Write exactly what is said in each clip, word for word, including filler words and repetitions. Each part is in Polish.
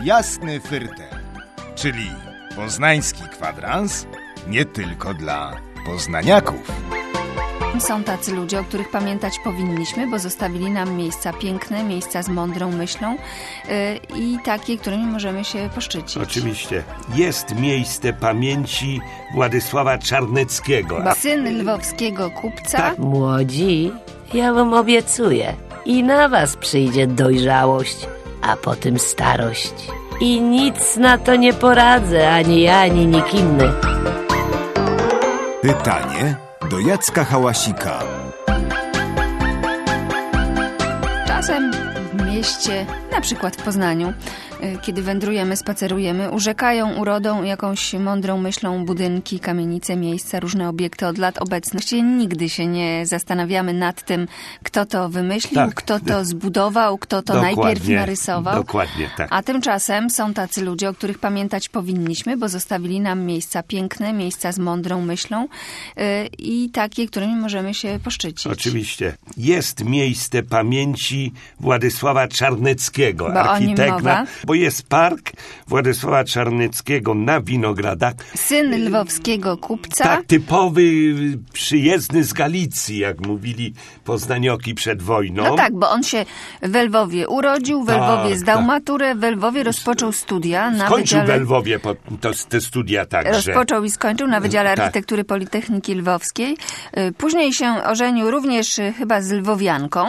Jasny Fyrtek, czyli poznański kwadrans nie tylko dla poznaniaków. Są tacy ludzie, o których pamiętać powinniśmy, bo zostawili nam miejsca piękne, miejsca z mądrą myślą yy, i takie, którymi możemy się poszczycić. Oczywiście. Jest miejsce pamięci Władysława Czarneckiego. Bo syn lwowskiego kupca. Tak. Młodzi, ja wam obiecuję, i na was przyjdzie dojrzałość, a potem starość. I nic na to nie poradzę, ani ja, ani nikt inny. Pytanie do Jacka Hałasika. Czasem w mieście, na przykład w Poznaniu, kiedy wędrujemy, spacerujemy, urzekają urodą, jakąś mądrą myślą budynki, kamienice, miejsca, różne obiekty od lat obecnych. Nigdy się nie zastanawiamy nad tym, kto to wymyślił, tak. kto to zbudował, kto to Dokładnie, najpierw narysował. Dokładnie, tak. A tymczasem są tacy ludzie, o których pamiętać powinniśmy, bo zostawili nam miejsca piękne, miejsca z mądrą myślą yy, i takie, którymi możemy się poszczycić. Oczywiście. Jest miejsce pamięci Władysława Czarneckiego, Bo architekta, o nim mowa. bo jest park Władysława Czarneckiego na Winogradach. Syn lwowskiego kupca. Tak, typowy przyjezdny z Galicji, jak mówili poznanioki przed wojną. No tak, bo on się w Lwowie urodził, w Lwowie tak, zdał tak. maturę, w Lwowie rozpoczął studia na Skończył Wydziale... w Lwowie po, to, te studia także. Rozpoczął i skończył na Wydziale Tak. Architektury Politechniki Lwowskiej. Później się ożenił również chyba z lwowianką.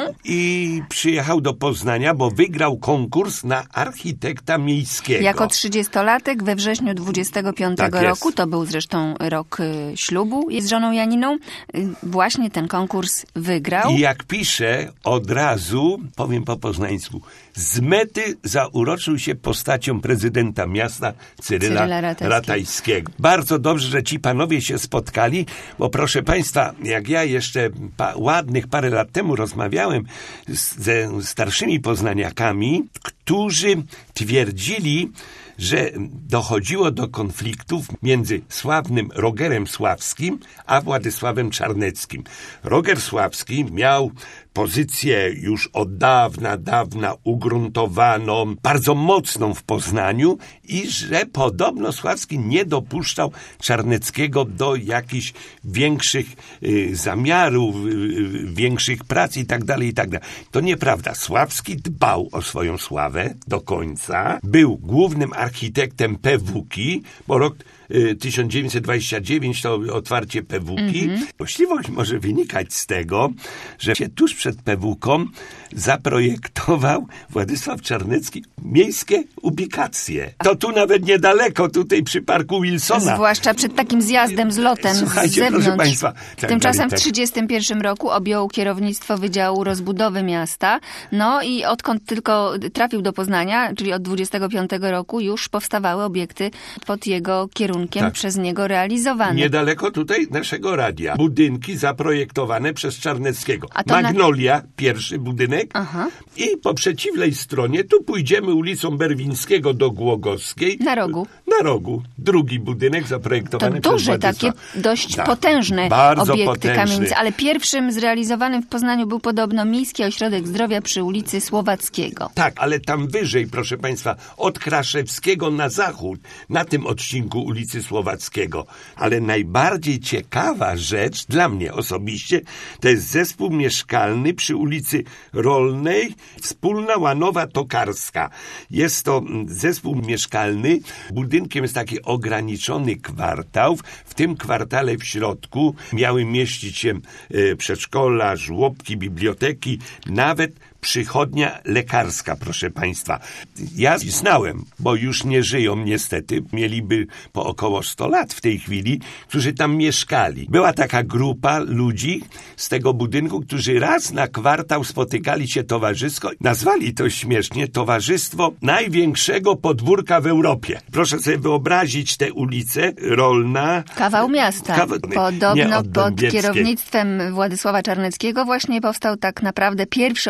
I przyjechał do Poznania, bo wygrał konkurs na architekta miejskiego. Jako trzydziestolatek we wrześniu dwudziestego piątego Tak jest. roku, to był zresztą rok y, ślubu z żoną Janiną, y, właśnie ten konkurs wygrał. I jak pisze, od razu, powiem po poznańsku, z mety zauroczył się postacią prezydenta miasta Cyryla, Cyryla Ratajskiego. Ratajskiego. Bardzo dobrze, że ci panowie się spotkali, bo proszę państwa, jak ja jeszcze pa, ładnych parę lat temu rozmawiałem z, ze starszymi poznaniakami, którzy twierdzili, że dochodziło do konfliktów między sławnym Rogerem Sławskim a Władysławem Czarneckim. Roger Sławski miał pozycję już od dawna, dawna ugruntowaną, bardzo mocną w Poznaniu i że podobno Sławski nie dopuszczał Czarneckiego do jakichś większych y, zamiarów, y, większych prac i tak dalej, i tak dalej. To nieprawda. Sławski dbał o swoją sławę do końca. Był głównym architektem P W K i, bo rok y, tysiąc dziewięćset dwadzieścia dziewięć to otwarcie P W K i. Mm-hmm. Właściwość może wynikać z tego, że się tuż przed P W K-om zaprojektował Władysław Czarnecki miejskie ubikacje. To tu nawet niedaleko, tutaj przy parku Wilsona. Zwłaszcza przed takim zjazdem z lotem Słuchajcie, z zewnątrz. proszę państwa. Tak, Tymczasem tak, w tak. trzydziestym pierwszym roku objął kierownictwo Wydziału Rozbudowy Miasta. No i odkąd tylko trafił do Poznania, czyli od dwudziestego piątego roku, już powstawały obiekty pod jego kierunkiem, Tak. przez niego realizowane. Niedaleko tutaj naszego radia. Budynki zaprojektowane przez Czarneckiego. A to Magnolia, na... pierwszy budynek. Aha. I po przeciwnej stronie, tu pójdziemy ulicą Berwińskiego do Głogowskiej. Na rogu. Na rogu. Drugi budynek zaprojektowany To przez duże, Władysław. takie dość Tak. potężne Bardzo obiekty potężny. kamienice, ale pierwszym zrealizowanym w Poznaniu był podobno Miejski Ośrodek Zdrowia przy ulicy Słowackiego. Tak, ale tam wyżej, proszę państwa, od Kraszewskiego na zachód, na tym odcinku ulicy Słowackiego. Ale najbardziej ciekawa rzecz dla mnie osobiście, to jest zespół mieszkalny przy ulicy Rolnej, Wspólna Łanowa Tokarska. Jest to zespół mieszkalny, budynkiem jest taki ograniczony kwartał. W tym kwartale w środku miały mieścić się e, przedszkola, żłobki, biblioteki, nawet przychodnia lekarska, proszę państwa. Ja znałem, bo już nie żyją niestety, mieliby po około sto lat w tej chwili, którzy tam mieszkali. Była taka grupa ludzi z tego budynku, którzy raz na kwartał spotykali się towarzysko. Nazwali to śmiesznie Towarzystwo Największego Podwórka w Europie. Proszę sobie wyobrazić tę ulicę, Rolna. Kawał miasta. Kawał, Podobno pod Dąbieckiej. kierownictwem Władysława Czarneckiego właśnie powstał tak naprawdę pierwszy ogólny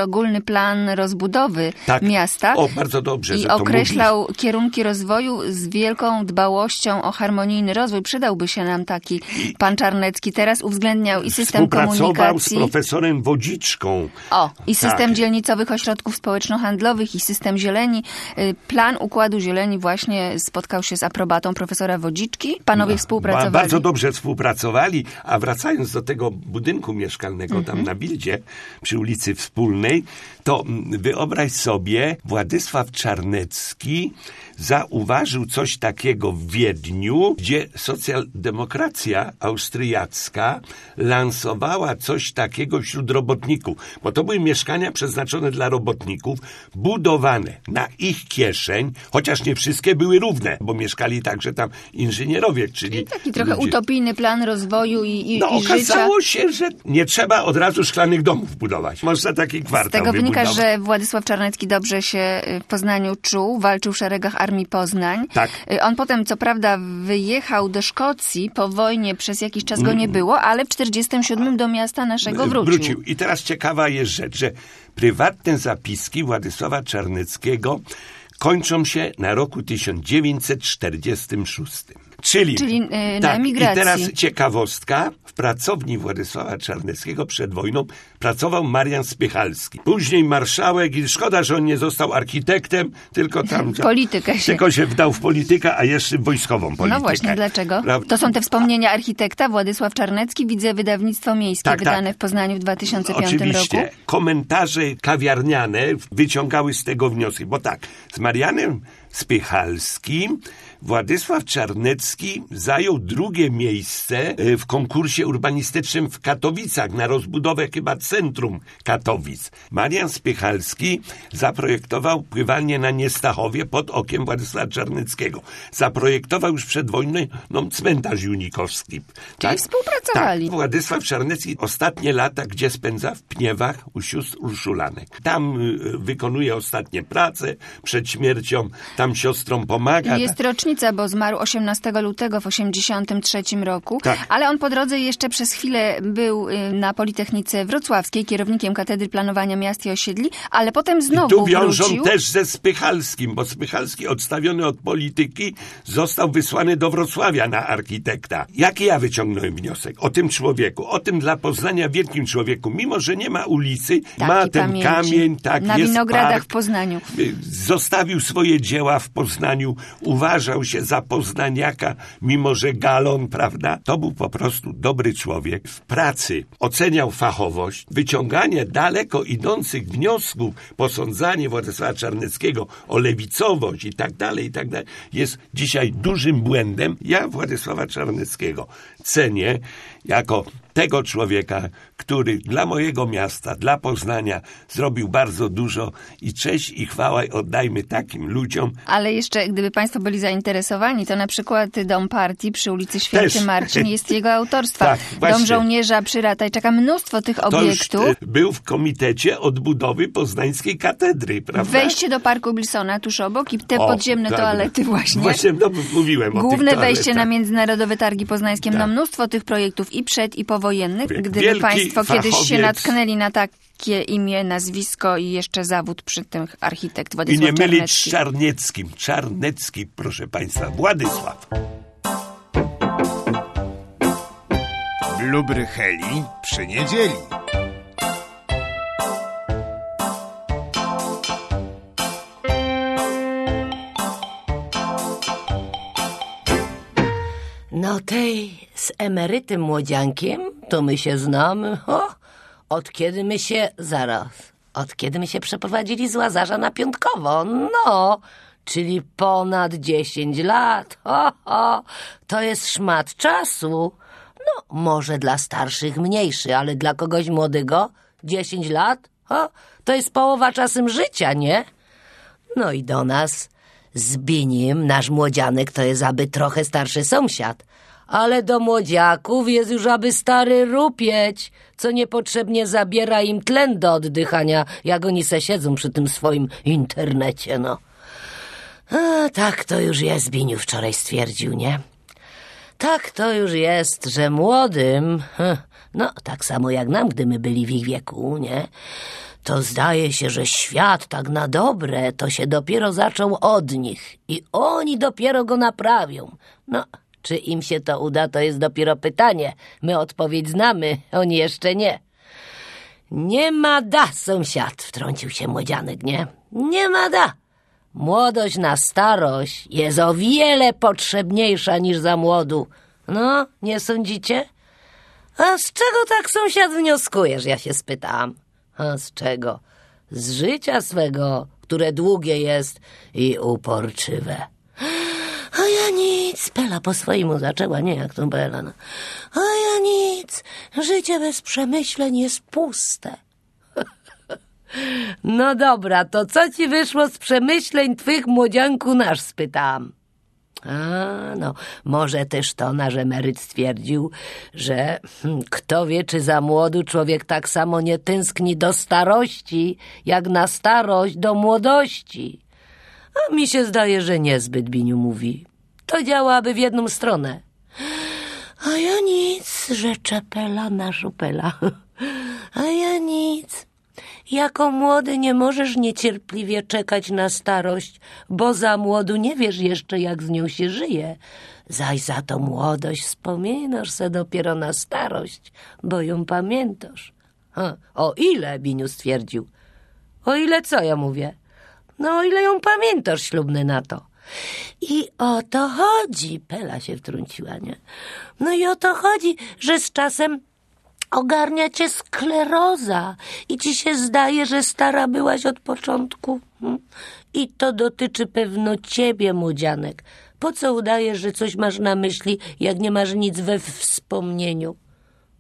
plan rozbudowy Tak. miasta. O, bardzo dobrze, I że to określał mówisz. kierunki rozwoju z wielką dbałością o harmonijny rozwój. Przydałby się nam taki pan Czarnecki. Teraz uwzględniał i system Współpracował komunikacji. z profesorem Wodziczką. O, i system Tak. dzielnicowych ośrodków społeczno-handlowych i system zieleni. Y, Plan układu zieleni właśnie spotkał się z aprobatą profesora Wodziczki. Panowie współpracowali. Ba- bardzo dobrze współpracowali, a wracając do tego budynku mieszkalnego Mhm. tam na Bildzie, przy ulicy Wspólnej, to mm, wyobraź sobie, Władysław Czarnecki zauważył coś takiego w Wiedniu, gdzie socjaldemokracja austriacka lansowała coś takiego wśród robotników, bo to były mieszkania przeznaczone dla robotników, budowane na ich kieszeń, chociaż nie wszystkie były równe, bo mieszkali także tam inżynierowie, czyli Taki trochę ludzie. utopijny plan rozwoju i, i, No i życia. okazało się, że nie trzeba od razu szklanych domów budować. Można taki kwartał Z tego wynika, wybudować. że Władysław Czarnecki dobrze się w Poznaniu czuł, walczył w szeregach Armii Poznań. Tak. On potem, co prawda, wyjechał do Szkocji po wojnie, przez jakiś czas go nie było, ale w czterdziestym siódmym do miasta naszego wrócił. wrócił. I teraz ciekawa jest rzecz, że prywatne zapiski Władysława Czarneckiego kończą się na roku tysiąc dziewięćset czterdziestym szóstym. Czyli, Czyli, yy, na tak, emigracji. I teraz ciekawostka. W pracowni Władysława Czarneckiego przed wojną pracował Marian Spychalski. Później marszałek i szkoda, że on nie został architektem, tylko tam... Politykę się. Tylko się wdał w politykę, a jeszcze w wojskową politykę. No właśnie, dlaczego? Prawda? To są te wspomnienia architekta Władysław Czarnecki. Widzę wydawnictwo miejskie Tak, wydane tak. w Poznaniu w dwa tysiące piątym Oczywiście. roku. Komentarze kawiarniane wyciągały z tego wnioski, bo tak, z Marianem Spychalskim Władysław Czarnecki zajął drugie miejsce w konkursie urbanistycznym w Katowicach na rozbudowę chyba centrum Katowic. Marian Spychalski zaprojektował pływalnię na Niestachowie pod okiem Władysława Czarneckiego. Zaprojektował już przed wojną no, cmentarz junikowski. Czyli współpracowali. Tak. Władysław Czarnecki ostatnie lata gdzie spędza? W Pniewach u sióstr Urszulanek. Tam y, wykonuje ostatnie prace przed śmiercią, tam siostrom pomaga. Jest rocznica, bo zmarł osiemnastego lutego w osiemdziesiątym trzecim roku, Tak. ale on po drodze jeszcze przez chwilę był y, na Politechnice Wrocławskiej, kierownikiem Katedry Planowania Miast i Osiedli, ale potem znowu I tu wiążą wrócił. też ze Spychalskim, bo Spychalski odstawiony od polityki został wysłany do Wrocławia na architekta. Jaki ja wyciągnąłem wniosek? O tym człowieku, o tym dla Poznania wielkim człowieku, mimo że nie ma ulicy, Taki ma ten pamięci. kamień, tak, Na jest Winogradach park. w Poznaniu. Zostawił swoje dzieła w Poznaniu, uważał się za poznaniaka, mimo że galon, prawda? To był po prostu dobry człowiek. W pracy oceniał fachowość, wyciąganie daleko idących wniosków, posądzanie Władysława Czarneckiego o lewicowość i tak dalej, i tak dalej, jest dzisiaj dużym błędem. Ja Władysława Czarneckiego cenię jako tego człowieka, który dla mojego miasta, dla Poznania zrobił bardzo dużo i cześć i chwała oddajmy takim ludziom. Ale jeszcze, gdyby Państwo byli zainteresowani, to na przykład Dom Partii przy ulicy Święty Też. Marcin jest jego autorstwa. Tak, właśnie. Dom Żołnierza przy Ratajczaka, mnóstwo tych To już obiektów. e, był w komitecie odbudowy poznańskiej katedry, prawda? Wejście do Parku Wilsona tuż obok i te O, podziemne tak. toalety właśnie. Właśnie no, mówiłem o Główne tych wejście na toaletach. Międzynarodowe Targi Poznańskie. Tak. No mnóstwo tych projektów i przed, i powojennych. Gdyby Wielki Państwo kiedyś się fachowiec. natknęli na takie imię, nazwisko i jeszcze zawód przy tym architekt I Władysław nie mylić z Czarnecki. Czarnieckim. Czarnecki, proszę Państwa, Władysław. W Lubrycheli przy niedzieli. No tej z emerytym młodziankiem to my się znamy. O, od kiedy my się... Zaraz. Od kiedy my się przeprowadzili z Łazarza na Piątkowo. No, czyli ponad dziesięć lat. Ho, ho, to jest szmat czasu. No, może dla starszych mniejszy, ale dla kogoś młodego dziesięć lat? Ho, to jest połowa czasem życia, nie? No i do nas Zbinim, nasz młodzianek, to jest aby trochę starszy sąsiad. Ale do młodziaków jest już aby stary rupieć, co niepotrzebnie zabiera im tlen do oddychania, jak oni se siedzą przy tym swoim internecie, no. A, tak to już jest, Zbiniu wczoraj stwierdził, nie? Tak to już jest, że młodym, no tak samo jak nam, gdy my byli w ich wieku, nie? to zdaje się, że świat tak na dobre to się dopiero zaczął od nich i oni dopiero go naprawią. No, czy im się to uda, to jest dopiero pytanie. My odpowiedź znamy, oni jeszcze nie. Nie ma da, sąsiad, wtrącił się młodzianek, nie? Nie ma da. Młodość na starość jest o wiele potrzebniejsza niż za młodu. No, nie sądzicie? A z czego tak, sąsiad, wnioskujesz, ja się spytałam. A z czego? Z życia swego, które długie jest i uporczywe. A ja nic, Pela po swojemu zaczęła, nie jak tą Bela. No. A ja nic, życie bez przemyśleń jest puste. No dobra, to co ci wyszło z przemyśleń twych, młodzianku nasz, spytałam. A, no, może też to nasz emeryt stwierdził, że hm, kto wie, czy za młodu człowiek tak samo nie tęskni do starości, jak na starość do młodości. A mi się zdaje, że niezbyt, Biniu mówi. To działaby w jedną stronę. A ja nic, rzecze Pela naszu Pela. A ja nic. Jako młody nie możesz niecierpliwie czekać na starość, bo za młodu nie wiesz jeszcze, jak z nią się żyje. Zaś za to młodość wspominasz se dopiero na starość, bo ją pamiętasz. Ha, o ile, Biniu stwierdził. O ile co, ja mówię? No o ile ją pamiętasz, ślubny na to. I o to chodzi, Pela się wtrąciła, nie? No i o to chodzi, że z czasem ogarnia cię skleroza i ci się zdaje, że stara byłaś od początku. Hm? I to dotyczy pewno ciebie, młodzianek. Po co udajesz, że coś masz na myśli, jak nie masz nic we wspomnieniu?